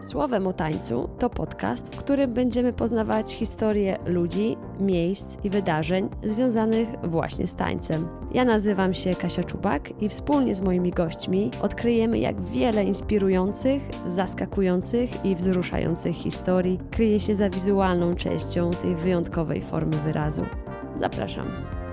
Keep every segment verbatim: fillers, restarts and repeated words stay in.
Słowem o tańcu to podcast, w którym będziemy poznawać historię ludzi, miejsc i wydarzeń związanych właśnie z tańcem. Ja nazywam się Kasia Czubak i wspólnie z moimi gośćmi odkryjemy, jak wiele inspirujących, zaskakujących i wzruszających historii kryje się za wizualną częścią tej wyjątkowej formy wyrazu. Zapraszam.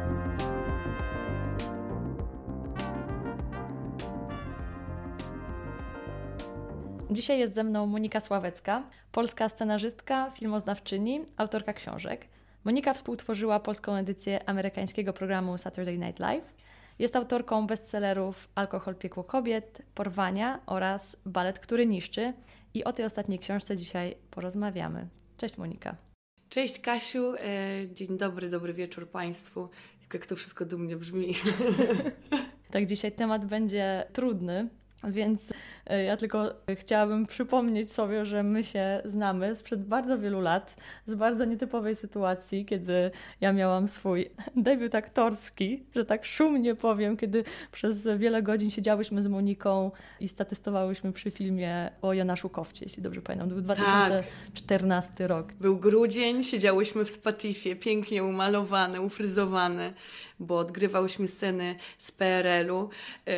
Dzisiaj jest ze mną Monika Sławecka, polska scenarzystka, filmoznawczyni, autorka książek. Monika współtworzyła polską edycję amerykańskiego programu Saturday Night Live. Jest autorką bestsellerów Alkohol, piekło kobiet, Porwania oraz Balet, który niszczy. I o tej ostatniej książce dzisiaj porozmawiamy. Cześć Monika. Cześć Kasiu, dzień dobry, dobry wieczór Państwu. Jak to wszystko dumnie brzmi. Tak, dzisiaj temat będzie trudny. Więc ja tylko chciałabym przypomnieć sobie, że my się znamy sprzed bardzo wielu lat, z bardzo nietypowej sytuacji, kiedy ja miałam swój debiut aktorski, że tak szumnie powiem, kiedy przez wiele godzin siedziałyśmy z Moniką i statystowałyśmy przy filmie o Janaszu Kowcie, jeśli dobrze pamiętam. To był dwa tysiące czternasty tak. rok. Był grudzień, siedziałyśmy w Spatifie, pięknie umalowane, ufryzowane, bo odgrywałyśmy sceny z P R L-u. Yy,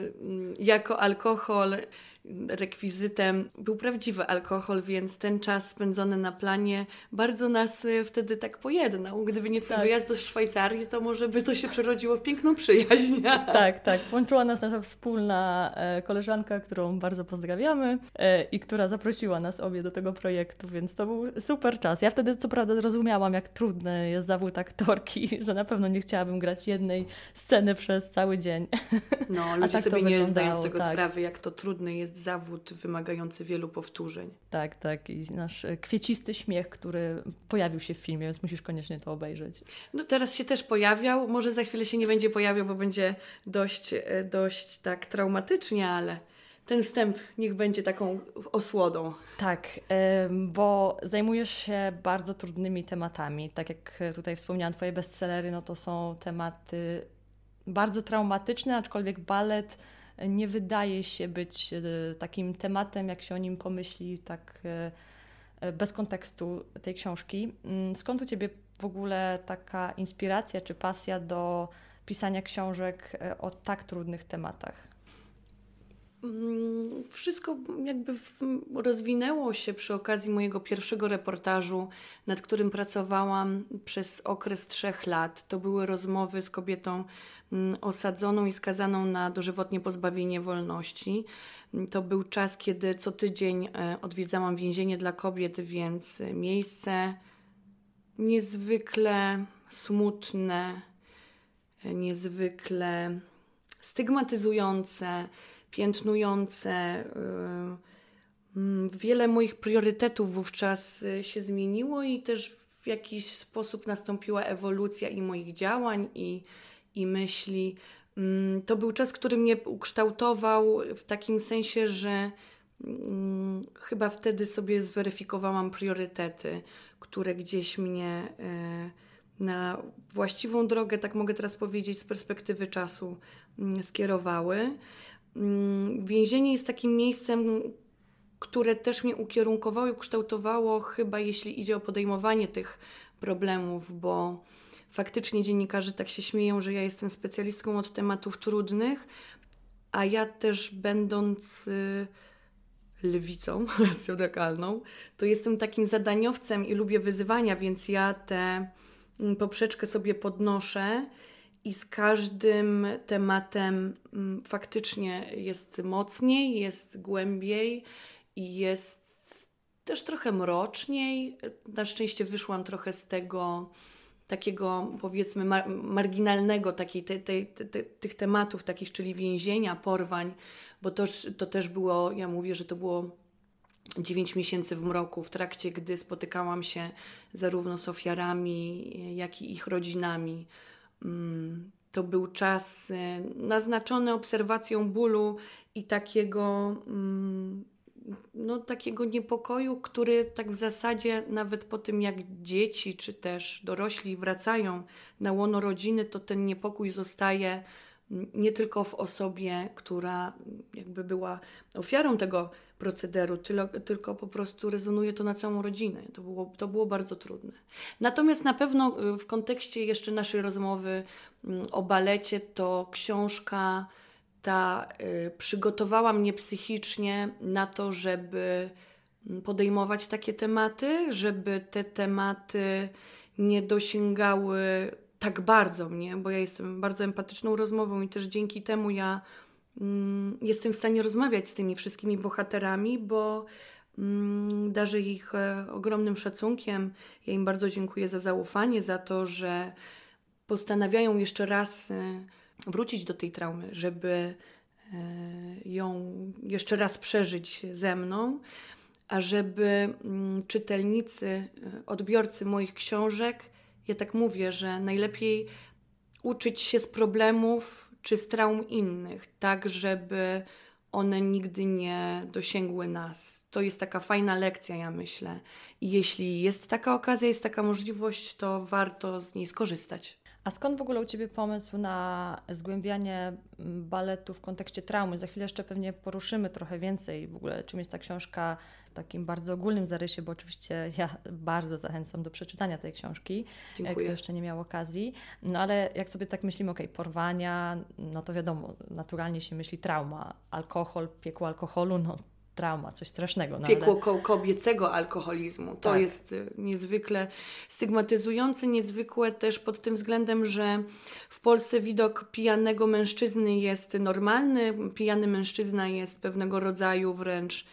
jako alkohol rekwizytem był prawdziwy alkohol, więc ten czas spędzony na planie bardzo nas wtedy tak pojednał. Gdyby nie twój tak. wyjazd do Szwajcarii, to może by to się przerodziło w piękną przyjaźń. Tak, tak. Połączyła nas nasza wspólna koleżanka, którą bardzo pozdrawiamy i która zaprosiła nas obie do tego projektu, więc to był super czas. Ja wtedy co prawda zrozumiałam, jak trudny jest zawód aktorki, że na pewno nie chciałabym grać jednej sceny przez cały dzień. No, ludzie tak sobie nie zdają z tego tak. sprawy, jak to trudny jest zawód wymagający wielu powtórzeń. Tak, tak. I nasz kwiecisty śmiech, który pojawił się w filmie, więc musisz koniecznie to obejrzeć. No teraz się też pojawiał. Może za chwilę się nie będzie pojawiał, bo będzie dość, dość tak traumatycznie, ale ten wstęp niech będzie taką osłodą. Tak, bo zajmujesz się bardzo trudnymi tematami. Tak jak tutaj wspomniałam, twoje bestsellery, no to są tematy bardzo traumatyczne, aczkolwiek balet nie wydaje się być takim tematem, jak się o nim pomyśli, tak bez kontekstu tej książki. Skąd u Ciebie w ogóle taka inspiracja czy pasja do pisania książek o tak trudnych tematach? Wszystko jakby rozwinęło się przy okazji mojego pierwszego reportażu, nad którym pracowałam przez okres trzech lat. To były rozmowy z kobietą osadzoną i skazaną na dożywotnie pozbawienie wolności. To był czas, kiedy co tydzień odwiedzałam więzienie dla kobiet, więc miejsce niezwykle smutne, niezwykle stygmatyzujące, piętnujące. Wiele moich priorytetów wówczas się zmieniło i też w jakiś sposób nastąpiła ewolucja i moich działań, i, i myśli. To był czas, który mnie ukształtował w takim sensie, że chyba wtedy sobie zweryfikowałam priorytety, które gdzieś mnie na właściwą drogę, tak mogę teraz powiedzieć, z perspektywy czasu skierowały. Więzienie jest takim miejscem, które też mnie ukierunkowało i ukształtowało, chyba jeśli idzie o podejmowanie tych problemów, bo faktycznie dziennikarze tak się śmieją, że ja jestem specjalistką od tematów trudnych, a ja też będąc y, lwicą zodiakalną, to jestem takim zadaniowcem i lubię wyzwania, więc ja tę poprzeczkę sobie podnoszę i z każdym tematem mm, faktycznie jest mocniej, jest głębiej i jest też trochę mroczniej. Na szczęście wyszłam trochę z tego takiego, powiedzmy, mar- marginalnego takiej, te, te, te, te, tych tematów takich, czyli więzienia, porwań, bo to, to też było, ja mówię, że to było dziewięć miesięcy w mroku, w trakcie gdy spotykałam się zarówno z ofiarami, jak i ich rodzinami. To był czas naznaczony obserwacją bólu i takiego, no, takiego niepokoju, który tak w zasadzie nawet po tym, jak dzieci czy też dorośli wracają na łono rodziny, to ten niepokój zostaje nie tylko w osobie, która jakby jakby była ofiarą tego procederu, tylko, tylko po prostu rezonuje to na całą rodzinę. To było, to było bardzo trudne. Natomiast na pewno w kontekście jeszcze naszej rozmowy o balecie, to książka ta y, przygotowała mnie psychicznie na to, żeby podejmować takie tematy, żeby te tematy nie dosięgały tak bardzo mnie, bo ja jestem bardzo empatyczną rozmową i też dzięki temu ja mm, jestem w stanie rozmawiać z tymi wszystkimi bohaterami, bo mm, darzę ich e, ogromnym szacunkiem. Ja im bardzo dziękuję za zaufanie, za to, że postanawiają jeszcze raz e, wrócić do tej traumy, żeby e, ją jeszcze raz przeżyć ze mną, a żeby mm, czytelnicy, e, odbiorcy moich książek, ja tak mówię, że najlepiej uczyć się z problemów czy z traum innych, tak żeby one nigdy nie dosięgły nas. To jest taka fajna lekcja, ja myślę. I jeśli jest taka okazja, jest taka możliwość, to warto z niej skorzystać. A skąd w ogóle u Ciebie pomysł na zgłębianie baletu w kontekście traumy? Za chwilę jeszcze pewnie poruszymy trochę więcej w ogóle, czym jest ta książka w takim bardzo ogólnym zarysie, bo oczywiście ja bardzo zachęcam do przeczytania tej książki, Dziękuję. kto jeszcze nie miał okazji. No ale jak sobie tak myślimy, okej, okay, porwania, no to wiadomo, naturalnie się myśli trauma, alkohol, piekło alkoholu, no trauma, coś strasznego. No, Piekło ale... ko- kobiecego alkoholizmu. To tak. jest y, niezwykle stygmatyzujące, niezwykłe też pod tym względem, że w Polsce widok pijanego mężczyzny jest normalny. Pijany mężczyzna jest pewnego rodzaju wręcz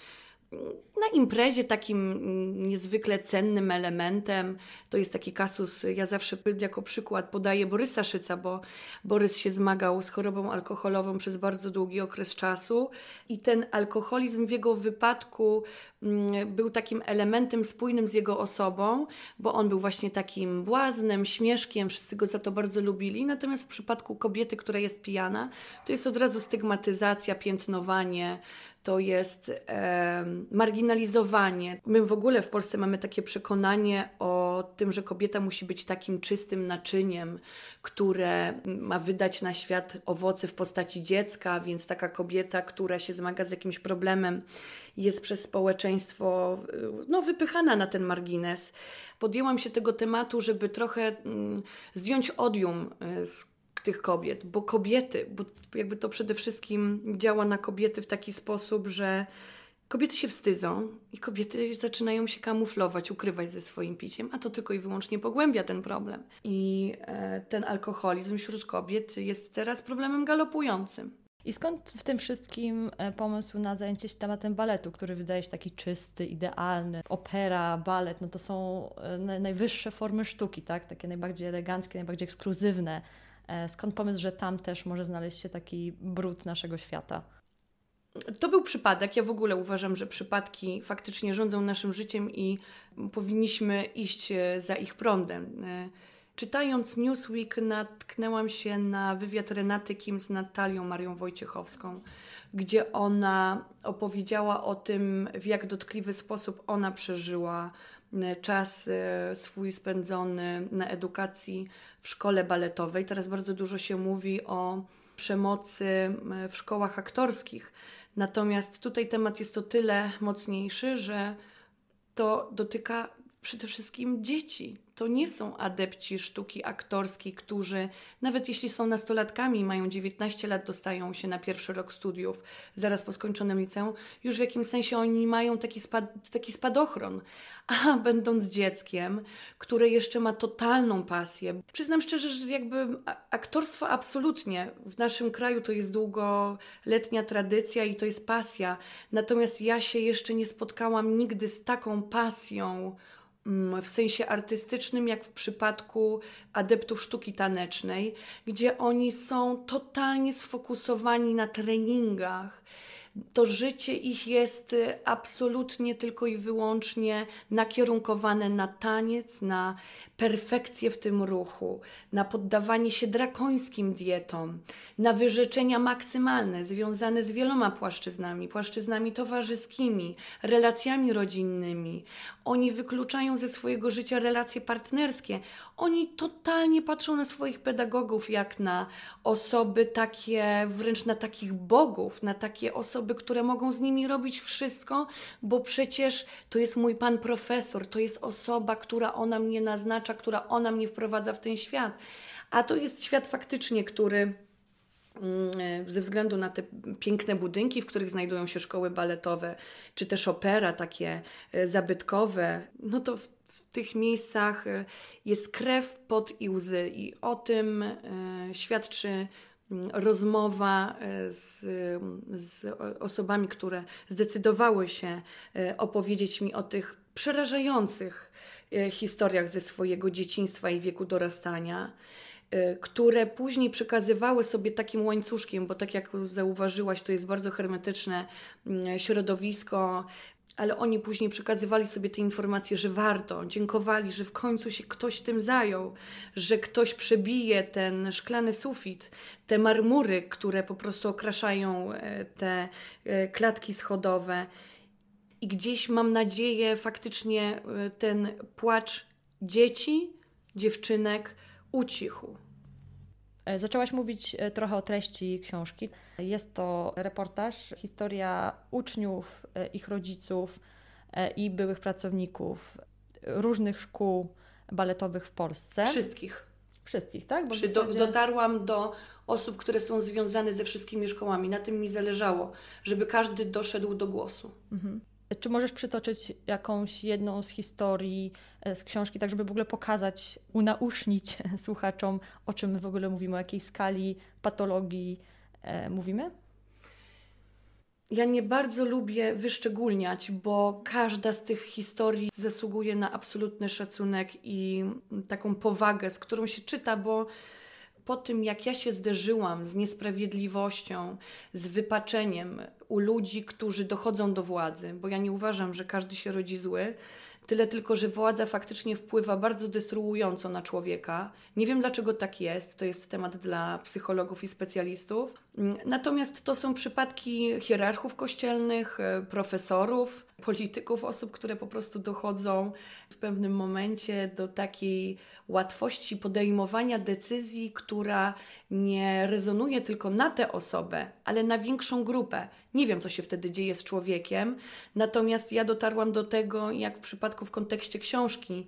na imprezie takim niezwykle cennym elementem. To jest taki kasus, ja zawsze jako przykład podaję Borysa Szyca, bo Borys się zmagał z chorobą alkoholową przez bardzo długi okres czasu i ten alkoholizm w jego wypadku był takim elementem spójnym z jego osobą, bo on był właśnie takim błaznem, śmieszkiem, wszyscy go za to bardzo lubili, natomiast w przypadku kobiety, która jest pijana, to jest od razu stygmatyzacja, piętnowanie, to jest e, marginalizowanie. My w ogóle w Polsce mamy takie przekonanie o tym, że kobieta musi być takim czystym naczyniem, które ma wydać na świat owoce w postaci dziecka, więc taka kobieta, która się zmaga z jakimś problemem, jest przez społeczeństwo no, wypychana na ten margines. Podjęłam się tego tematu, żeby trochę mm, zdjąć odium z tych kobiet, bo kobiety, bo jakby to przede wszystkim działa na kobiety w taki sposób, że kobiety się wstydzą i kobiety zaczynają się kamuflować, ukrywać ze swoim piciem, a to tylko i wyłącznie pogłębia ten problem. I e, ten alkoholizm wśród kobiet jest teraz problemem galopującym. I skąd w tym wszystkim pomysł na zajęcie się tematem baletu, który wydaje się taki czysty, idealny? Opera, balet, no to są najwyższe formy sztuki, tak? Takie najbardziej eleganckie, najbardziej ekskluzywne. Skąd pomysł, że tam też może znaleźć się taki brud naszego świata? To był przypadek. Ja w ogóle uważam, że przypadki faktycznie rządzą naszym życiem i powinniśmy iść za ich prądem. Czytając Newsweek natknęłam się na wywiad Renaty Kim z Natalią Marią Wojciechowską, gdzie ona opowiedziała o tym, w jak dotkliwy sposób ona przeżyła czas swój spędzony na edukacji w szkole baletowej. Teraz bardzo dużo się mówi o przemocy w szkołach aktorskich. Natomiast tutaj temat jest o tyle mocniejszy, że to dotyka przede wszystkim dzieci. To nie są adepci sztuki aktorskiej, którzy nawet jeśli są nastolatkami i mają dziewiętnaście lat, dostają się na pierwszy rok studiów zaraz po skończonym liceum, już w jakimś sensie oni mają taki, spad, taki spadochron. A będąc dzieckiem, które jeszcze ma totalną pasję, przyznam szczerze, że jakby aktorstwo absolutnie w naszym kraju to jest długoletnia tradycja i to jest pasja. Natomiast ja się jeszcze nie spotkałam nigdy z taką pasją w sensie artystycznym, jak w przypadku adeptów sztuki tanecznej, gdzie oni są totalnie sfokusowani na treningach. To życie ich jest absolutnie tylko i wyłącznie nakierunkowane na taniec, na perfekcję w tym ruchu, na poddawanie się drakońskim dietom, na wyrzeczenia maksymalne związane z wieloma płaszczyznami, płaszczyznami towarzyskimi, relacjami rodzinnymi. Oni wykluczają ze swojego życia relacje partnerskie. Oni totalnie patrzą na swoich pedagogów jak na osoby takie, wręcz na takich bogów, na takie osoby, które mogą z nimi robić wszystko, bo przecież to jest mój pan profesor, to jest osoba, która ona mnie naznacza, która ona mnie wprowadza w ten świat. A to jest świat faktycznie, który ze względu na te piękne budynki, w których znajdują się szkoły baletowe, czy też opera, takie zabytkowe, no to w, w tych miejscach jest krew, pot i łzy. I o tym świadczy rozmowa z, z osobami, które zdecydowały się opowiedzieć mi o tych przerażających historiach ze swojego dzieciństwa i wieku dorastania, które później przekazywały sobie takim łańcuszkiem, bo tak jak zauważyłaś, to jest bardzo hermetyczne środowisko, ale oni później przekazywali sobie te informacje, że warto, dziękowali, że w końcu się ktoś tym zajął, że ktoś przebije ten szklany sufit, te marmury, które po prostu okraszają te klatki schodowe. I gdzieś mam nadzieję faktycznie ten płacz dzieci, dziewczynek ucichł. Zaczęłaś mówić trochę o treści książki. Jest to reportaż, historia uczniów, ich rodziców i byłych pracowników różnych szkół baletowych w Polsce. Wszystkich. Wszystkich, tak? Bo Czy zasadzie... do, dotarłam do osób, które są związane ze wszystkimi szkołami. Na tym mi zależało, żeby każdy doszedł do głosu. Mhm. Czy możesz przytoczyć jakąś jedną z historii z książki, tak żeby w ogóle pokazać, unaucznić słuchaczom, o czym my w ogóle mówimy, o jakiej skali patologii e, mówimy? Ja nie bardzo lubię wyszczególniać, bo każda z tych historii zasługuje na absolutny szacunek i taką powagę, z którą się czyta, bo po tym, jak ja się zderzyłam z niesprawiedliwością, z wypaczeniem u ludzi, którzy dochodzą do władzy, bo ja nie uważam, że każdy się rodzi zły, tyle tylko, że władza faktycznie wpływa bardzo destruująco na człowieka. Nie wiem, dlaczego tak jest, to jest temat dla psychologów i specjalistów. Natomiast to są przypadki hierarchów kościelnych, profesorów, polityków, osób, które po prostu dochodzą w pewnym momencie do takiej łatwości podejmowania decyzji, która nie rezonuje tylko na tę osobę, ale na większą grupę. Nie wiem, co się wtedy dzieje z człowiekiem, natomiast ja dotarłam do tego, jak w przypadku w kontekście książki,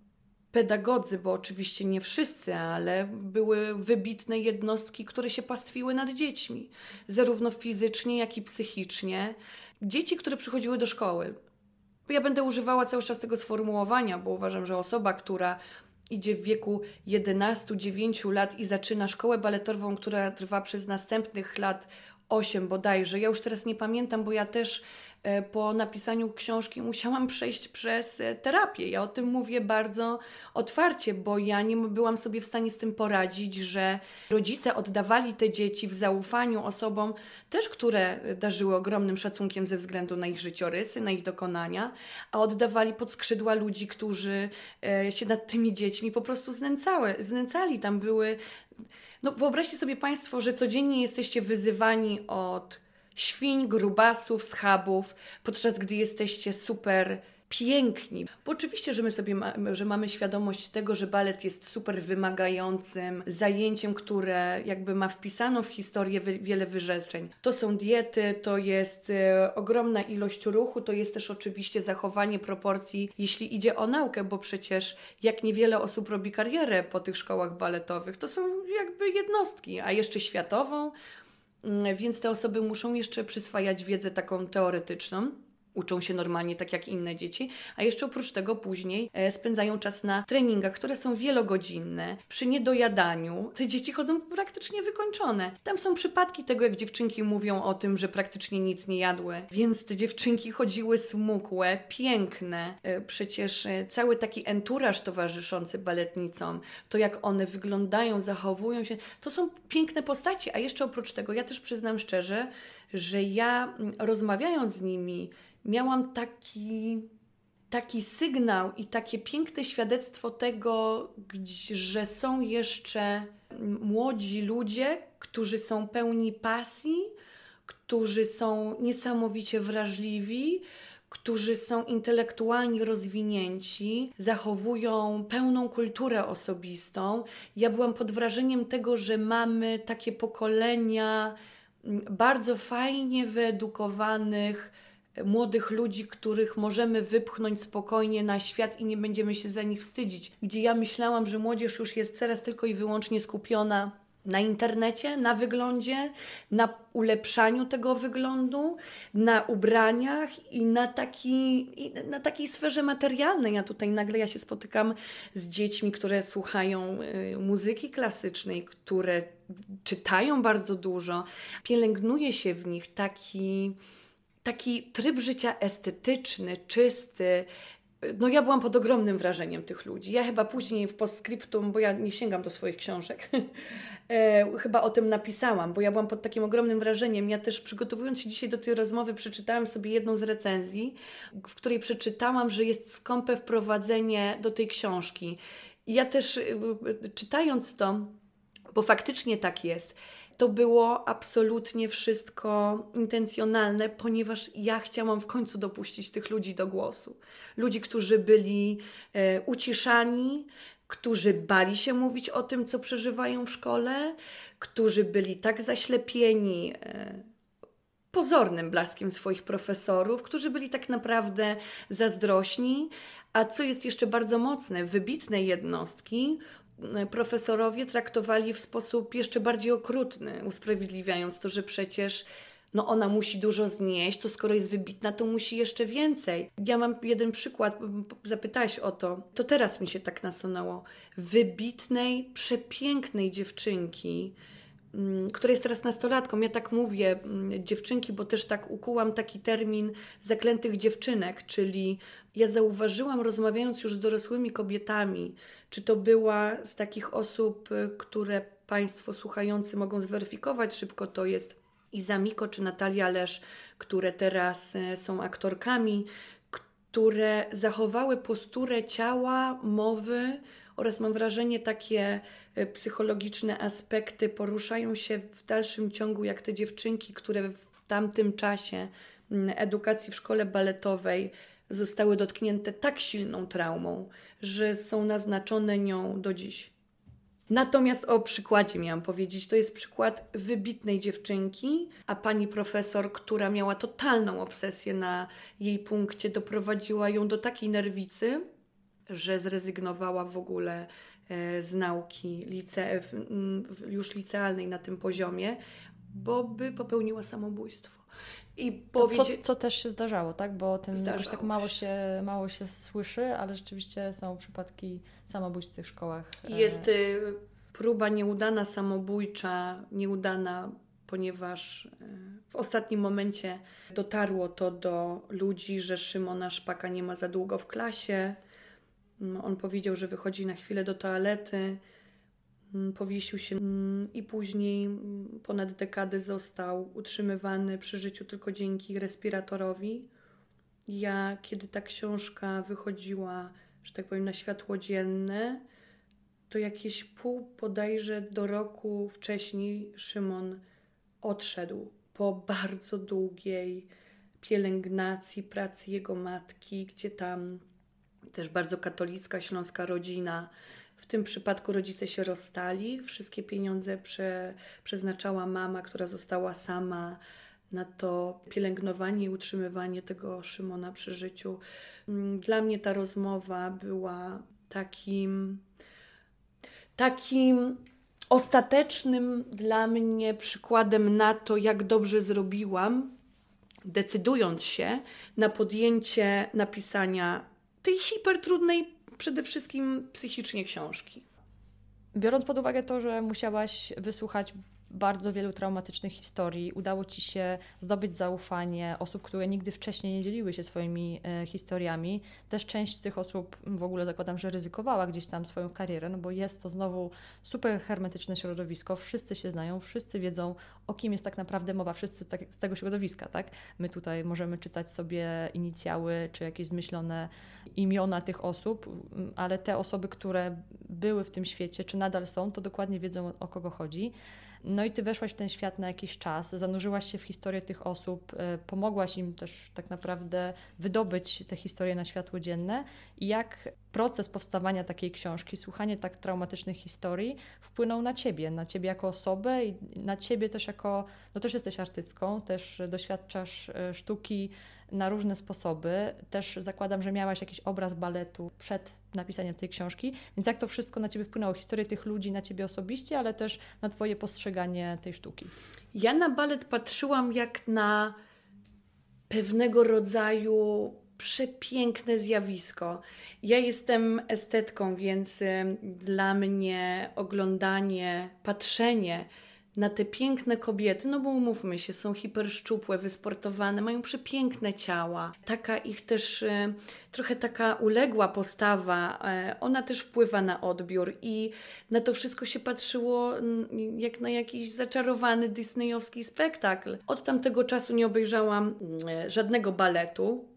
pedagodzy, bo oczywiście nie wszyscy, ale były wybitne jednostki, które się pastwiły nad dziećmi, zarówno fizycznie, jak i psychicznie. Dzieci, które przychodziły do szkoły. Ja będę używała cały czas tego sformułowania, bo uważam, że osoba, która idzie w wieku jedenastu dziewięciu lat i zaczyna szkołę baletową, która trwa przez następnych lat osiem bodajże. Ja już teraz nie pamiętam, bo ja też po napisaniu książki musiałam przejść przez terapię. Ja o tym mówię bardzo otwarcie, bo ja nie byłam sobie w stanie z tym poradzić, że rodzice oddawali te dzieci w zaufaniu osobom też, które darzyły ogromnym szacunkiem ze względu na ich życiorysy, na ich dokonania, a oddawali pod skrzydła ludzi, którzy się nad tymi dziećmi po prostu znęcały, znęcali. Tam były... No wyobraźcie sobie Państwo, że codziennie jesteście wyzywani od świń, grubasów, schabów, podczas gdy jesteście super piękni. Bo oczywiście, że my sobie ma, że mamy świadomość tego, że balet jest super wymagającym zajęciem, które jakby ma wpisaną w historię wy, wiele wyrzeczeń. To są diety, to jest e, ogromna ilość ruchu, to jest też oczywiście zachowanie proporcji, jeśli idzie o naukę, bo przecież jak niewiele osób robi karierę po tych szkołach baletowych, to są jakby jednostki, a jeszcze światową, więc te osoby muszą jeszcze przyswajać wiedzę taką teoretyczną. Uczą się normalnie, tak jak inne dzieci, a jeszcze oprócz tego później e, spędzają czas na treningach, które są wielogodzinne. Przy niedojadaniu te dzieci chodzą praktycznie wykończone. Tam są przypadki tego, jak dziewczynki mówią o tym, że praktycznie nic nie jadły, więc te dziewczynki chodziły smukłe, piękne. E, przecież e, cały taki enturaż towarzyszący baletnicom, to jak one wyglądają, zachowują się, to są piękne postaci, a jeszcze oprócz tego ja też przyznam szczerze, że ja rozmawiając z nimi miałam taki, taki sygnał i takie piękne świadectwo tego, że są jeszcze młodzi ludzie, którzy są pełni pasji, którzy są niesamowicie wrażliwi, którzy są intelektualnie rozwinięci, zachowują pełną kulturę osobistą. Ja byłam pod wrażeniem tego, że mamy takie pokolenia bardzo fajnie wyedukowanych młodych ludzi, których możemy wypchnąć spokojnie na świat i nie będziemy się za nich wstydzić. Gdzie ja myślałam, że młodzież już jest teraz tylko i wyłącznie skupiona na internecie, na wyglądzie, na ulepszaniu tego wyglądu, na ubraniach i na, taki, i na takiej sferze materialnej. Ja tutaj nagle ja się spotykam z dziećmi, które słuchają y, muzyki klasycznej, które czytają bardzo dużo. Pielęgnuje się w nich taki, taki tryb życia estetyczny, czysty. No ja byłam pod ogromnym wrażeniem tych ludzi. Ja chyba później w postscriptum, bo ja nie sięgam do swoich książek, e, chyba o tym napisałam, bo ja byłam pod takim ogromnym wrażeniem. Ja też przygotowując się dzisiaj do tej rozmowy przeczytałam sobie jedną z recenzji, w której przeczytałam, że jest skąpe wprowadzenie do tej książki. I ja też czytając to, bo faktycznie tak jest, to było absolutnie wszystko intencjonalne, ponieważ ja chciałam w końcu dopuścić tych ludzi do głosu. Ludzi, którzy byli e, uciszani, którzy bali się mówić o tym, co przeżywają w szkole, którzy byli tak zaślepieni e, pozornym blaskiem swoich profesorów, którzy byli tak naprawdę zazdrośni, a co jest jeszcze bardzo mocne, wybitne jednostki profesorowie traktowali w sposób jeszcze bardziej okrutny, usprawiedliwiając to, że przecież no ona musi dużo znieść, to skoro jest wybitna, to musi jeszcze więcej. Ja mam jeden przykład, zapytałaś o to, to teraz mi się tak nasunęło. Wybitnej, przepięknej dziewczynki, która jest teraz nastolatką. Ja tak mówię dziewczynki, bo też tak ukułam taki termin zaklętych dziewczynek, czyli ja zauważyłam, rozmawiając już z dorosłymi kobietami, czy to była z takich osób, które Państwo słuchający mogą zweryfikować szybko, to jest Iza Miko czy Natalia Lesz, które teraz są aktorkami, które zachowały posturę ciała, mowy oraz mam wrażenie takie psychologiczne aspekty poruszają się w dalszym ciągu jak te dziewczynki, które w tamtym czasie edukacji w szkole baletowej zostały dotknięte tak silną traumą, że są naznaczone nią do dziś. Natomiast o przykładzie miałam powiedzieć, to jest przykład wybitnej dziewczynki, a pani profesor, która miała totalną obsesję na jej punkcie, doprowadziła ją do takiej nerwicy, że zrezygnowała w ogóle z nauki lice, już licealnej na tym poziomie, bo by popełniła samobójstwo. I powiedzie... co, co też się zdarzało, tak? Bo o tym jakoś tak mało się, mało się słyszy, ale rzeczywiście są przypadki samobójstw w tych szkołach. Jest y, próba nieudana samobójcza, nieudana, ponieważ y, w ostatnim momencie dotarło to do ludzi, że Szymona Szpaka nie ma za długo w klasie. On powiedział, że wychodzi na chwilę do toalety, powiesił się i później ponad dekadę został utrzymywany przy życiu tylko dzięki respiratorowi. Ja, kiedy ta książka wychodziła, że tak powiem, na światło dzienne, to jakieś pół bodajże do roku wcześniej Szymon odszedł po bardzo długiej pielęgnacji, pracy jego matki, gdzie tam też bardzo katolicka, śląska rodzina. W tym przypadku rodzice się rozstali. Wszystkie pieniądze prze, przeznaczała mama, która została sama na to pielęgnowanie i utrzymywanie tego Szymona przy życiu. Dla mnie ta rozmowa była takim, takim ostatecznym dla mnie przykładem na to, jak dobrze zrobiłam, decydując się na podjęcie napisania tej hipertrudnej, przede wszystkim psychicznie książki. Biorąc pod uwagę to, że musiałaś wysłuchać bardzo wielu traumatycznych historii, udało Ci się zdobyć zaufanie osób, które nigdy wcześniej nie dzieliły się swoimi e, historiami. Też część z tych osób w ogóle zakładam, że ryzykowała gdzieś tam swoją karierę, no bo jest to znowu super hermetyczne środowisko, wszyscy się znają, wszyscy wiedzą, o kim jest tak naprawdę mowa, wszyscy tak, z tego środowiska, tak? My tutaj możemy czytać sobie inicjały, czy jakieś zmyślone imiona tych osób, ale te osoby, które były w tym świecie, czy nadal są, to dokładnie wiedzą, o kogo chodzi. No i Ty weszłaś w ten świat na jakiś czas, zanurzyłaś się w historię tych osób, pomogłaś im też tak naprawdę wydobyć te historie na światło dzienne. I jak proces powstawania takiej książki, słuchanie tak traumatycznych historii wpłynął na Ciebie, na Ciebie jako osobę i na Ciebie też jako, no też jesteś artystką, też doświadczasz sztuki na różne sposoby. Też zakładam, że miałaś jakiś obraz baletu przed napisaniem tej książki, więc jak to wszystko na Ciebie wpłynęło? Historię tych ludzi na Ciebie osobiście, ale też na Twoje postrzeganie tej sztuki. Ja na balet patrzyłam jak na pewnego rodzaju przepiękne zjawisko. Ja jestem estetką, więc dla mnie oglądanie, patrzenie na te piękne kobiety, no bo umówmy się, są hiperszczupłe, wysportowane, mają przepiękne ciała. Taka ich też e, trochę taka uległa postawa, e, ona też wpływa na odbiór i na to wszystko się patrzyło m, jak na jakiś zaczarowany disneyowski spektakl. Od tamtego czasu nie obejrzałam e, żadnego baletu,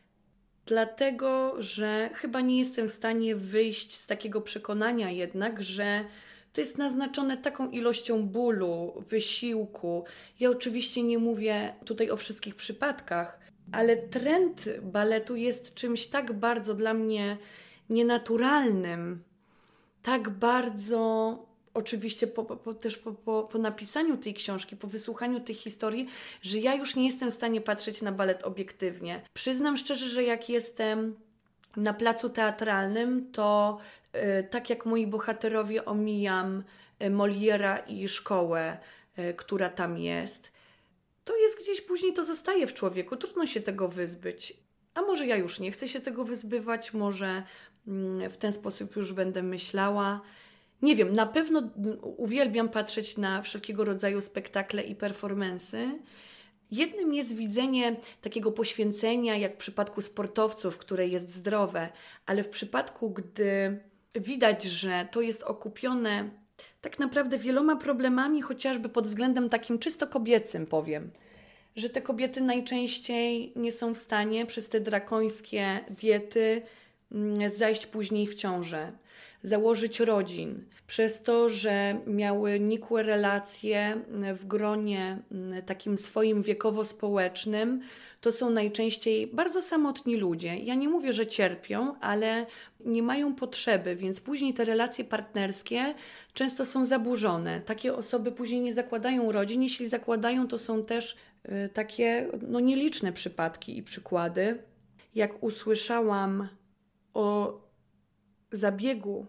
dlatego że chyba nie jestem w stanie wyjść z takiego przekonania jednak, że to jest naznaczone taką ilością bólu, wysiłku. Ja oczywiście nie mówię tutaj o wszystkich przypadkach, ale trend baletu jest czymś tak bardzo dla mnie nienaturalnym, tak bardzo, oczywiście po, po, też po, po, po napisaniu tej książki, po wysłuchaniu tych historii, że ja już nie jestem w stanie patrzeć na balet obiektywnie. Przyznam szczerze, że jak jestem na placu teatralnym, to tak jak moi bohaterowie omijam Moliera i szkołę, która tam jest, to jest gdzieś później, to zostaje w człowieku, trudno się tego wyzbyć. A może ja już nie chcę się tego wyzbywać, może w ten sposób już będę myślała. Nie wiem, na pewno uwielbiam patrzeć na wszelkiego rodzaju spektakle i performance'y. Jednym jest widzenie takiego poświęcenia, jak w przypadku sportowców, które jest zdrowe, ale w przypadku, gdy widać, że to jest okupione tak naprawdę wieloma problemami, chociażby pod względem takim czysto kobiecym, powiem, że te kobiety najczęściej nie są w stanie przez te drakońskie diety zajść później w ciążę, założyć rodzin, przez to, że miały nikłe relacje w gronie takim swoim wiekowo-społecznym, to są najczęściej bardzo samotni ludzie. Ja nie mówię, że cierpią, ale nie mają potrzeby, więc później te relacje partnerskie często są zaburzone. Takie osoby później nie zakładają rodzin. Jeśli zakładają, to są też y, takie no, nieliczne przypadki i przykłady. Jak usłyszałam o zabiegu,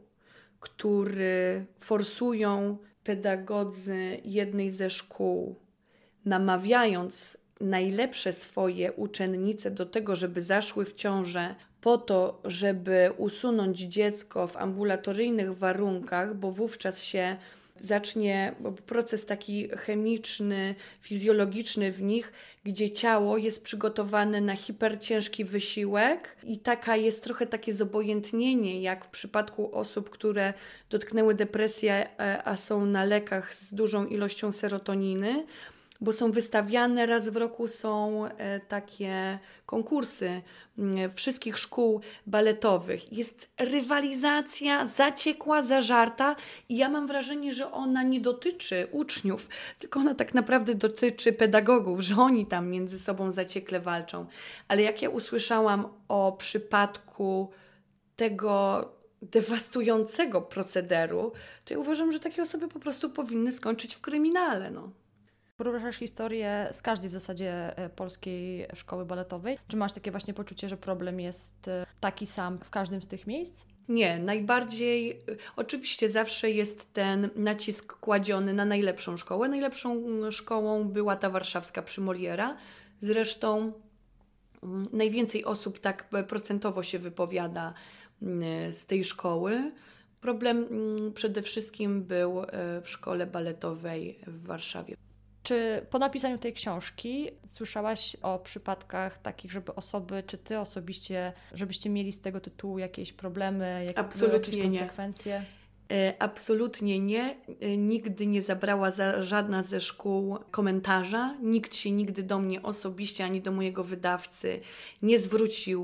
który forsują pedagodzy jednej ze szkół, namawiając najlepsze swoje uczennice do tego, żeby zaszły w ciążę po to, żeby usunąć dziecko w ambulatoryjnych warunkach, bo wówczas się zacznie proces taki chemiczny, fizjologiczny w nich, gdzie ciało jest przygotowane na hiperciężki wysiłek i taka jest trochę takie zobojętnienie, jak w przypadku osób, które dotknęły depresję, a są na lekach z dużą ilością serotoniny, bo są wystawiane, raz w roku są e, takie konkursy e, wszystkich szkół baletowych. Jest rywalizacja zaciekła, zażarta i ja mam wrażenie, że ona nie dotyczy uczniów, tylko ona tak naprawdę dotyczy pedagogów, że oni tam między sobą zaciekle walczą. Ale jak ja usłyszałam o przypadku tego dewastującego procederu, to ja uważam, że takie osoby po prostu powinny skończyć w kryminale, no. Poruszasz historię z każdej w zasadzie polskiej szkoły baletowej. Czy masz takie właśnie poczucie, że problem jest taki sam w każdym z tych miejsc? Nie, najbardziej, oczywiście zawsze jest ten nacisk kładziony na najlepszą szkołę. Najlepszą szkołą była ta warszawska przy Moliera. Zresztą najwięcej osób tak procentowo się wypowiada z tej szkoły. Problem przede wszystkim był w szkole baletowej w Warszawie. Czy po napisaniu tej książki słyszałaś o przypadkach takich, żeby osoby, czy ty osobiście, żebyście mieli z tego tytułu jakieś problemy, jakieś, Absolutnie jakieś konsekwencje? Absolutnie nie. Nigdy nie zabrała za żadna ze szkół komentarza. Nikt się nigdy do mnie osobiście, ani do mojego wydawcy nie zwrócił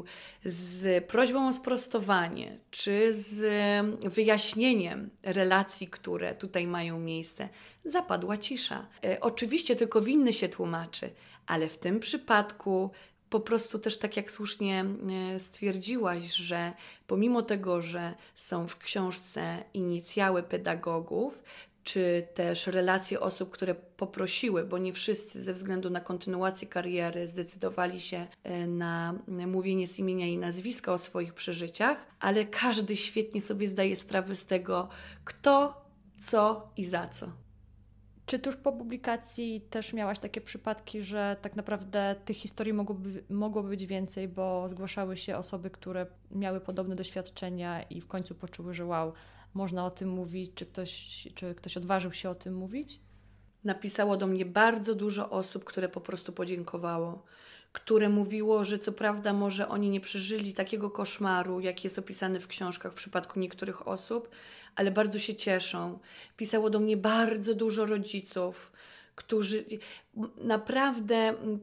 z prośbą o sprostowanie, czy z wyjaśnieniem relacji, które tutaj mają miejsce. Zapadła cisza. Oczywiście tylko winny się tłumaczy, ale w tym przypadku po prostu też tak jak słusznie stwierdziłaś, że pomimo tego, że są w książce inicjały pedagogów, czy też relacje osób, które poprosiły, bo nie wszyscy ze względu na kontynuację kariery zdecydowali się na mówienie z imienia i nazwiska o swoich przeżyciach, ale każdy świetnie sobie zdaje sprawę z tego, kto, co i za co. Czy tuż po publikacji też miałaś takie przypadki, że tak naprawdę tych historii mogłoby, mogło być więcej, bo zgłaszały się osoby, które miały podobne doświadczenia i w końcu poczuły, że wow, można o tym mówić, czy ktoś, czy ktoś odważył się o tym mówić? Napisało do mnie bardzo dużo osób, które po prostu podziękowało, które mówiło, że co prawda może oni nie przeżyli takiego koszmaru, jaki jest opisany w książkach w przypadku niektórych osób, ale bardzo się cieszą. Pisało do mnie bardzo dużo rodziców, którzy naprawdę,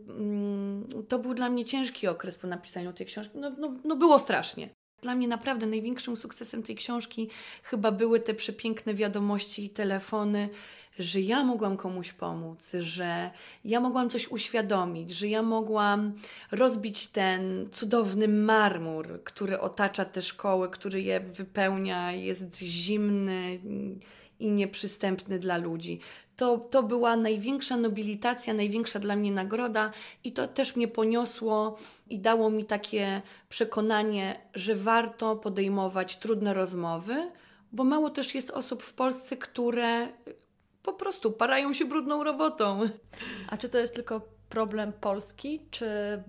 mm, to był dla mnie ciężki okres po napisaniu tej książki. No, no, no było strasznie. Dla mnie naprawdę największym sukcesem tej książki chyba były te przepiękne wiadomości i telefony, że ja mogłam komuś pomóc, że ja mogłam coś uświadomić, że ja mogłam rozbić ten cudowny marmur, który otacza te szkoły, który je wypełnia, jest zimny i nieprzystępny dla ludzi. To, to była największa nobilitacja, największa dla mnie nagroda i to też mnie poniosło i dało mi takie przekonanie, że warto podejmować trudne rozmowy, bo mało też jest osób w Polsce, które po prostu parają się brudną robotą. A czy to jest tylko problem Polski, czy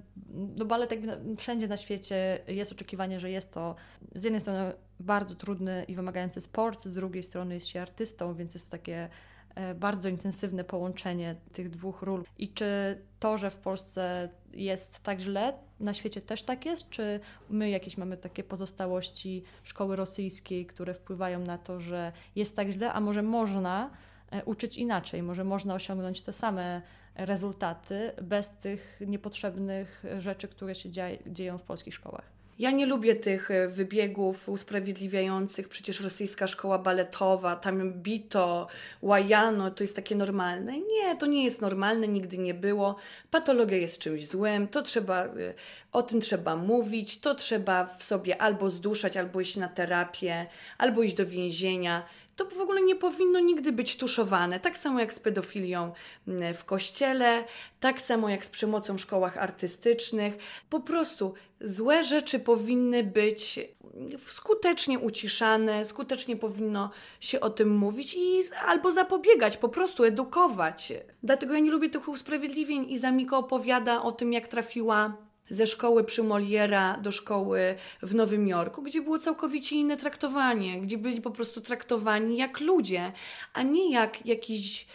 no balet jakby na, wszędzie na świecie jest oczekiwanie, że jest to z jednej strony bardzo trudny i wymagający sport, z drugiej strony jest się artystą, więc jest to takie e, bardzo intensywne połączenie tych dwóch ról. I czy to, że w Polsce jest tak źle, na świecie też tak jest? Czy my jakieś mamy takie pozostałości szkoły rosyjskiej, które wpływają na to, że jest tak źle, a może można uczyć inaczej, może można osiągnąć te same rezultaty bez tych niepotrzebnych rzeczy, które się dzieje, dzieją w polskich szkołach. Ja nie lubię tych wybiegów usprawiedliwiających, przecież rosyjska szkoła baletowa, tam bito, łajano, to jest takie normalne. Nie, to nie jest normalne, nigdy nie było. Patologia jest czymś złym, to trzeba, o tym trzeba mówić, to trzeba w sobie albo zduszać, albo iść na terapię, albo iść do więzienia. To w ogóle nie powinno nigdy być tuszowane. Tak samo jak z pedofilią w kościele, tak samo jak z przemocą w szkołach artystycznych. Po prostu złe rzeczy powinny być skutecznie uciszane, skutecznie powinno się o tym mówić i albo zapobiegać, po prostu edukować. Dlatego ja nie lubię tych usprawiedliwień. Iza Miko opowiada o tym, jak trafiła ze szkoły przy Moliera do szkoły w Nowym Jorku, gdzie było całkowicie inne traktowanie, gdzie byli po prostu traktowani jak ludzie, a nie jak jakiś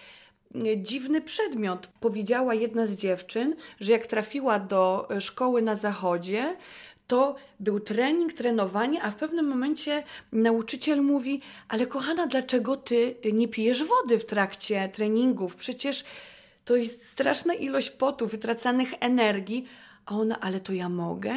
dziwny przedmiot. Powiedziała jedna z dziewczyn, że jak trafiła do szkoły na zachodzie, to był trening, trenowanie, a w pewnym momencie nauczyciel mówi: ale kochana, dlaczego ty nie pijesz wody w trakcie treningów? Przecież to jest straszna ilość potu, wytracanych energii. A ona: ale to ja mogę?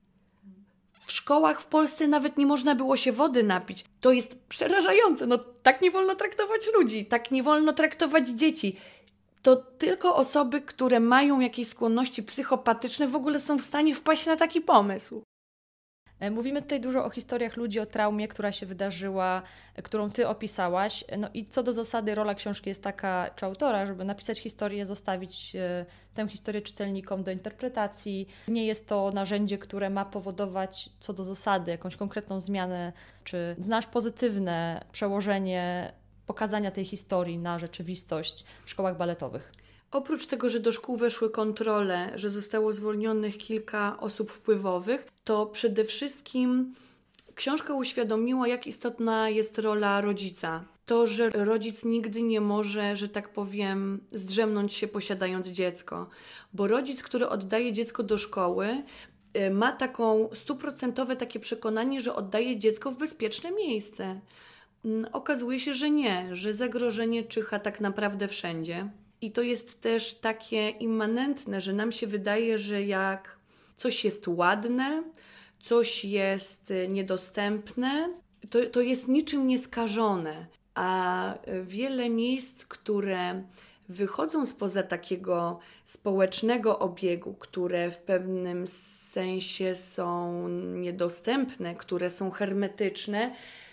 W szkołach w Polsce nawet nie można było się wody napić. To jest przerażające. No tak nie wolno traktować ludzi, tak nie wolno traktować dzieci. To tylko osoby, które mają jakieś skłonności psychopatyczne, w ogóle są w stanie wpaść na taki pomysł. Mówimy tutaj dużo o historiach ludzi, o traumie, która się wydarzyła, którą ty opisałaś. No i co do zasady rola książki jest taka, czy autora, żeby napisać historię, zostawić e, tę historię czytelnikom do interpretacji. Nie jest to narzędzie, które ma powodować co do zasady jakąś konkretną zmianę, czy znasz pozytywne przełożenie pokazania tej historii na rzeczywistość w szkołach baletowych? Oprócz tego, że do szkół weszły kontrole, że zostało zwolnionych kilka osób wpływowych, to przede wszystkim książka uświadomiła, jak istotna jest rola rodzica. To, że rodzic nigdy nie może, że tak powiem, zdrzemnąć się posiadając dziecko. Bo rodzic, który oddaje dziecko do szkoły, ma taką stuprocentowe takie przekonanie, że oddaje dziecko w bezpieczne miejsce. Okazuje się, że nie, że zagrożenie czyha tak naprawdę wszędzie. I to jest też takie immanentne, że nam się wydaje, że jak coś jest ładne, coś jest niedostępne, to, to jest niczym nieskażone. A wiele miejsc, które wychodzą spoza takiego społecznego obiegu, które w pewnym sensie są niedostępne, które są hermetyczne,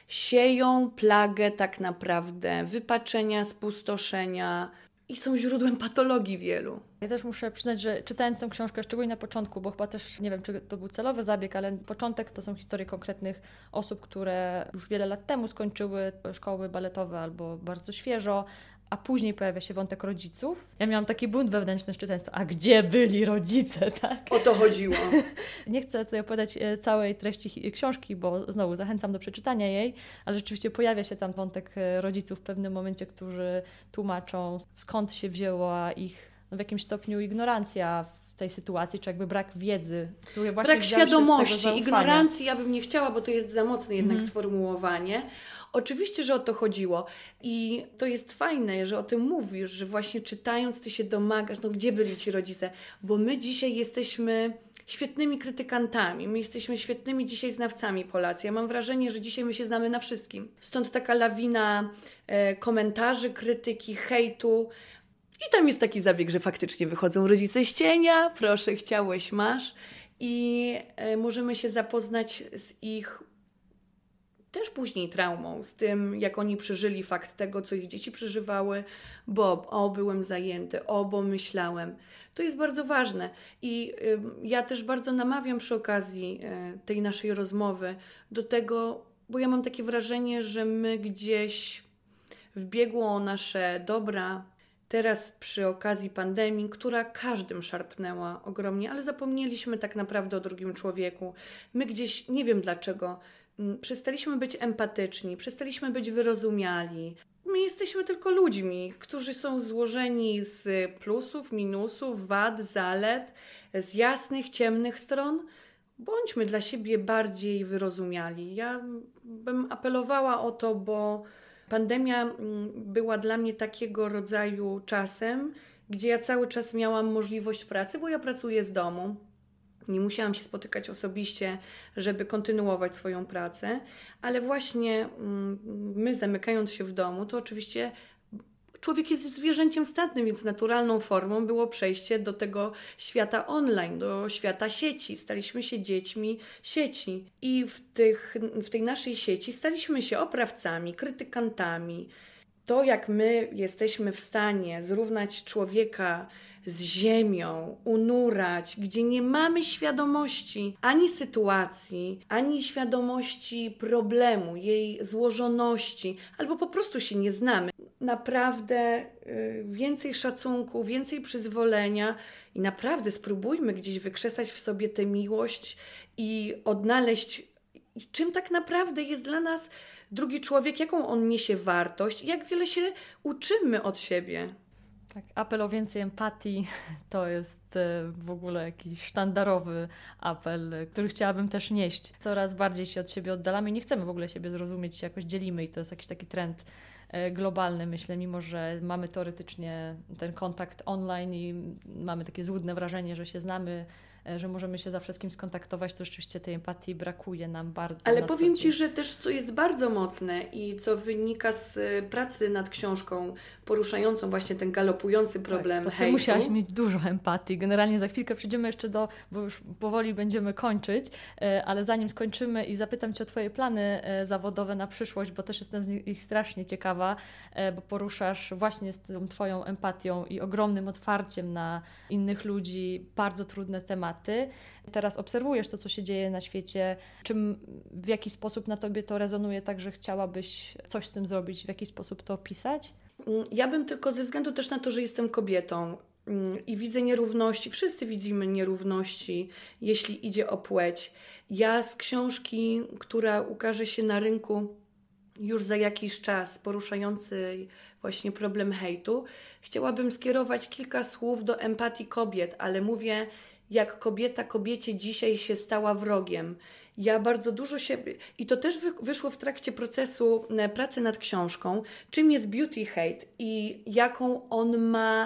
sieją plagę tak naprawdę wypaczenia, spustoszenia i są źródłem patologii wielu. Ja też muszę przyznać, że czytając tę książkę, szczególnie na początku, bo chyba też nie wiem, czy to był celowy zabieg, ale początek to są historie konkretnych osób, które już wiele lat temu skończyły szkoły baletowe albo bardzo świeżo, a później pojawia się wątek rodziców. Ja miałam taki bunt wewnętrzny czytając to, a gdzie byli rodzice, tak? O to chodziło. Nie chcę tutaj opowiadać całej treści książki, bo znowu zachęcam do przeczytania jej, ale rzeczywiście pojawia się tam wątek rodziców w pewnym momencie, którzy tłumaczą, skąd się wzięła ich no w jakimś stopniu ignorancja w tej sytuacji, czy jakby brak wiedzy, który właśnie brak świadomości, z ignorancji ja bym nie chciała, bo to jest za mocne jednak Mhm. sformułowanie. Oczywiście, że o to chodziło i to jest fajne, że o tym mówisz, że właśnie czytając ty się domagasz, no gdzie byli ci rodzice, bo my dzisiaj jesteśmy świetnymi krytykantami, my jesteśmy świetnymi dzisiaj znawcami Polacy. Ja mam wrażenie, że dzisiaj my się znamy na wszystkim. Stąd taka lawina e, komentarzy, krytyki, hejtu. I tam jest taki zabieg, że faktycznie wychodzą rodzice z cienia, proszę, chciałeś, masz. I e, możemy się zapoznać z ich też później traumą, z tym, jak oni przeżyli fakt tego, co ich dzieci przeżywały, bo o, byłem zajęty, o, bo myślałem. To jest bardzo ważne. I y, ja też bardzo namawiam przy okazji y, tej naszej rozmowy do tego, bo ja mam takie wrażenie, że my gdzieś w biegu o nasze dobra, teraz przy okazji pandemii, która każdym szarpnęła ogromnie, ale zapomnieliśmy tak naprawdę o drugim człowieku. My gdzieś, nie wiem dlaczego, przestaliśmy być empatyczni, przestaliśmy być wyrozumiali. My jesteśmy tylko ludźmi, którzy są złożeni z plusów, minusów, wad, zalet, z jasnych, ciemnych stron. Bądźmy dla siebie bardziej wyrozumiali. Ja bym apelowała o to, bo pandemia była dla mnie takiego rodzaju czasem, gdzie ja cały czas miałam możliwość pracy, bo ja pracuję z domu. Nie musiałam się spotykać osobiście, żeby kontynuować swoją pracę, ale właśnie my zamykając się w domu, to oczywiście człowiek jest zwierzęciem stadnym, więc naturalną formą było przejście do tego świata online, do świata sieci. Staliśmy się dziećmi sieci i w, tych, w tej naszej sieci staliśmy się oprawcami, krytykantami. To, jak my jesteśmy w stanie zrównać człowieka z ziemią, unurać, gdzie nie mamy świadomości ani sytuacji, ani świadomości problemu, jej złożoności, albo po prostu się nie znamy. Naprawdę y, więcej szacunku, więcej przyzwolenia i naprawdę spróbujmy gdzieś wykrzesać w sobie tę miłość i odnaleźć, czym tak naprawdę jest dla nas drugi człowiek, jaką on niesie wartość i jak wiele się uczymy od siebie. Tak, apel o więcej empatii to jest w ogóle jakiś sztandarowy apel, który chciałabym też nieść. Coraz bardziej się od siebie oddalamy, nie chcemy w ogóle siebie zrozumieć, się jakoś dzielimy i to jest jakiś taki trend globalny, myślę, mimo że mamy teoretycznie ten kontakt online i mamy takie złudne wrażenie, że się znamy, że możemy się za wszystkim skontaktować, to rzeczywiście tej empatii brakuje nam bardzo. Ale powiem Ci, że też co jest bardzo mocne i co wynika z pracy nad książką poruszającą właśnie ten galopujący problem tak, to Ty hejtu. musiałaś mieć dużo empatii. Generalnie za chwilkę przejdziemy jeszcze do, bo już powoli będziemy kończyć, ale zanim skończymy i zapytam Cię o Twoje plany zawodowe na przyszłość, bo też jestem z nich strasznie ciekawa, bo poruszasz właśnie z tą Twoją empatią i ogromnym otwarciem na innych ludzi bardzo trudne tematy. Teraz obserwujesz to, co się dzieje na świecie. Czym w jaki sposób na Tobie to rezonuje, tak że chciałabyś coś z tym zrobić, w jaki sposób to opisać? Ja bym tylko ze względu też na to, że jestem kobietą i widzę nierówności, wszyscy widzimy nierówności, jeśli idzie o płeć. Ja z książki, która ukaże się na rynku już za jakiś czas poruszającej właśnie problem hejtu, chciałabym skierować kilka słów do empatii kobiet, ale mówię, jak kobieta kobiecie dzisiaj się stała wrogiem. Ja bardzo dużo się... I to też wyszło w trakcie procesu pracy nad książką, czym jest beauty hate i jaką on ma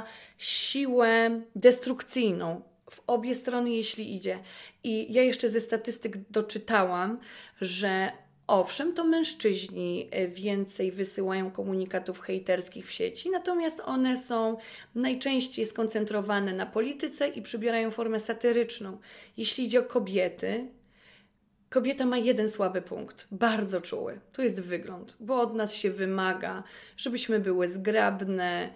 siłę destrukcyjną w obie strony, jeśli idzie. I ja jeszcze ze statystyk doczytałam, że owszem, to mężczyźni więcej wysyłają komunikatów hejterskich w sieci, natomiast one są najczęściej skoncentrowane na polityce i przybierają formę satyryczną. Jeśli idzie o kobiety, kobieta ma jeden słaby punkt, bardzo czuły. To jest wygląd, bo od nas się wymaga, żebyśmy były zgrabne,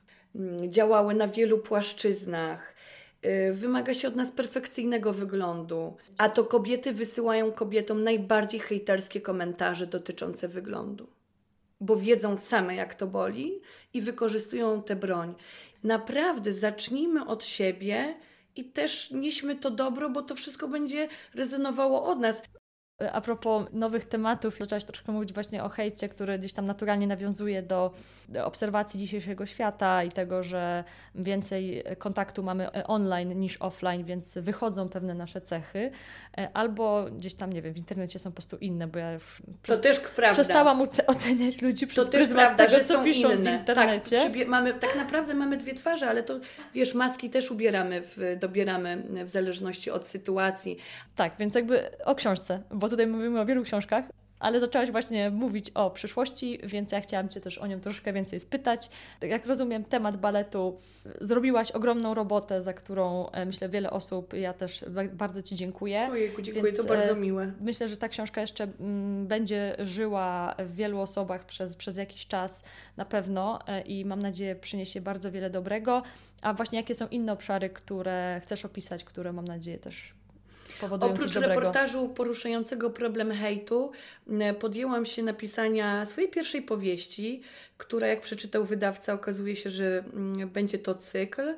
działały na wielu płaszczyznach. Wymaga się od nas perfekcyjnego wyglądu, a to kobiety wysyłają kobietom najbardziej hejterskie komentarze dotyczące wyglądu, bo wiedzą same, jak to boli i wykorzystują tę broń. Naprawdę zacznijmy od siebie i też nieśmy to dobro, bo to wszystko będzie rezonowało od nas. A propos nowych tematów, zaczęłaś troszkę mówić właśnie o hejcie, który gdzieś tam naturalnie nawiązuje do, do obserwacji dzisiejszego świata i tego, że więcej kontaktu mamy online niż offline, więc wychodzą pewne nasze cechy. Albo gdzieś tam, nie wiem, w internecie są po prostu inne, bo ja już to też prawda. przestałam oceniać ludzi przez to też pryzmat prawda, tego, że co są piszą inne. w internecie. Tak, przybie- mamy, tak naprawdę mamy dwie twarze, ale to wiesz, maski też ubieramy, w, dobieramy w zależności od sytuacji. Tak, więc jakby o książce, bo tutaj mówimy o wielu książkach, ale zaczęłaś właśnie mówić o przyszłości, więc ja chciałam Cię też o nią troszkę więcej spytać. Jak rozumiem, temat baletu, zrobiłaś ogromną robotę, za którą myślę wiele osób, ja też bardzo Ci dziękuję. Ojejku, dziękuję, więc to bardzo miłe. Myślę, że ta książka jeszcze m, będzie żyła w wielu osobach przez, przez jakiś czas na pewno i mam nadzieję przyniesie bardzo wiele dobrego. A właśnie jakie są inne obszary, które chcesz opisać, które mam nadzieję też powodują Oprócz coś dobrego? reportażu poruszającego problem hejtu, podjęłam się napisania swojej pierwszej powieści, która jak przeczytał wydawca, okazuje się, że będzie to cykl.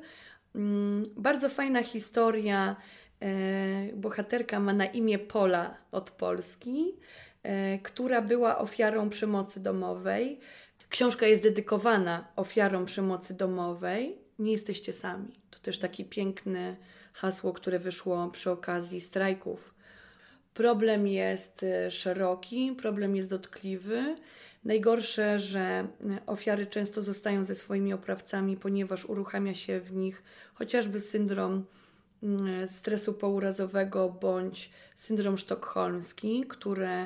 Bardzo fajna historia. Bohaterka ma na imię Pola od Polski, która była ofiarą przemocy domowej. Książka jest dedykowana ofiarom przemocy domowej. Nie jesteście sami. To też taki piękny hasło, które wyszło przy okazji strajków. Problem jest szeroki, problem jest dotkliwy. Najgorsze, że ofiary często zostają ze swoimi oprawcami, ponieważ uruchamia się w nich chociażby syndrom stresu pourazowego bądź syndrom sztokholmski, które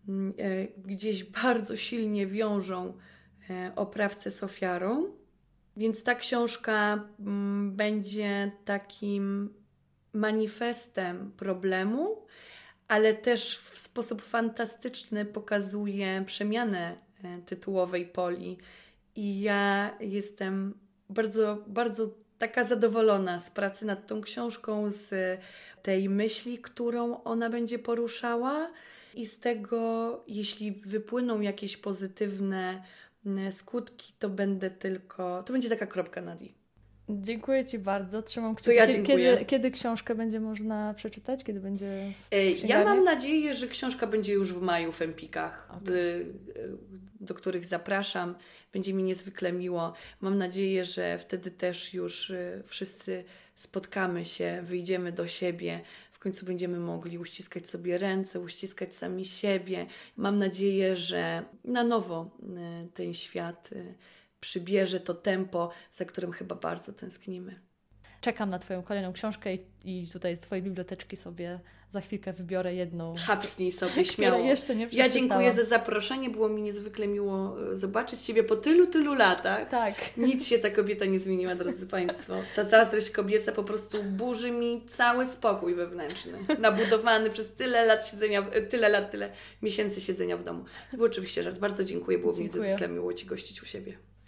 gdzieś bardzo silnie wiążą oprawcę z ofiarą. Więc ta książka będzie takim manifestem problemu, ale też w sposób fantastyczny pokazuje przemianę tytułowej Poli. I ja jestem bardzo, bardzo taka zadowolona z pracy nad tą książką, z tej myśli, którą ona będzie poruszała i z tego, jeśli wypłyną jakieś pozytywne skutki, to będę tylko, to będzie taka kropka nad i. Dziękuję Ci bardzo. Trzymam kciuki. To ja dziękuję. Kiedy, kiedy książkę będzie można przeczytać? Kiedy będzie w Ja mam nadzieję, że książka będzie już w maju w Empikach, okay. do których zapraszam. Będzie mi niezwykle miło. Mam nadzieję, że wtedy też już wszyscy spotkamy się, wyjdziemy do siebie. W końcu będziemy mogli uściskać sobie ręce, uściskać sami siebie. Mam nadzieję, że na nowo ten świat przybierze to tempo, za którym chyba bardzo tęsknimy. Czekam na Twoją kolejną książkę i, i tutaj z Twojej biblioteczki sobie za chwilkę wybiorę jedną. Hapsnij sobie śmiało. Jeszcze nie przeczytałam. Ja dziękuję za zaproszenie. Było mi niezwykle miło zobaczyć Ciebie po tylu, tylu latach. Tak. Nic się ta kobieta nie zmieniła, drodzy Państwo. Ta zazdrość kobieca po prostu burzy mi cały spokój wewnętrzny. Nabudowany przez tyle lat siedzenia, tyle lat, tyle miesięcy siedzenia w domu. To był oczywiście żart. Bardzo dziękuję. Było dziękuję. mi niezwykle miło Ci gościć u siebie.